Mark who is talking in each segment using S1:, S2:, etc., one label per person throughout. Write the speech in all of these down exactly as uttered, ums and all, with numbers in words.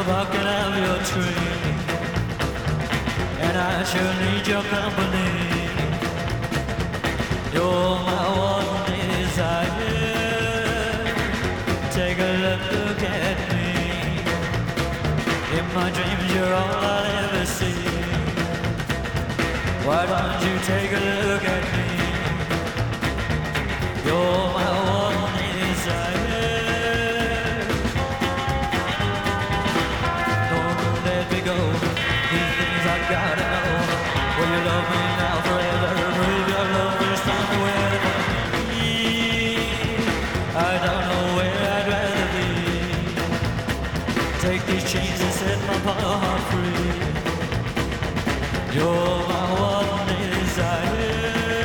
S1: barking of your tree, and I sure need your company. You're my one desire. Take a look, look at me. In my dreams, you're all I'll ever see. Why don't you take a look at me? You're my one desire. Don't let me go. These things I gotta know. Will you love me now forever? Prove your love is somewhere for me. I don't know where I'd rather be. Take these chains and set my heart free. You're my one desire.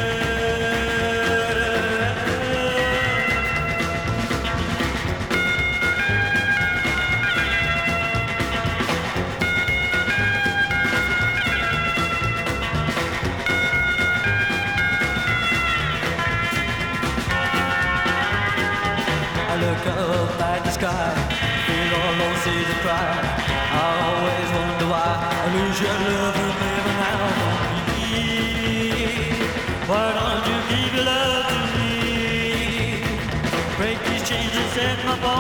S1: I look up at the sky, feel all those seas and cry. I always wonder why I lose your love and never now for me. Why don't you give your love to me? Break these chains and set my body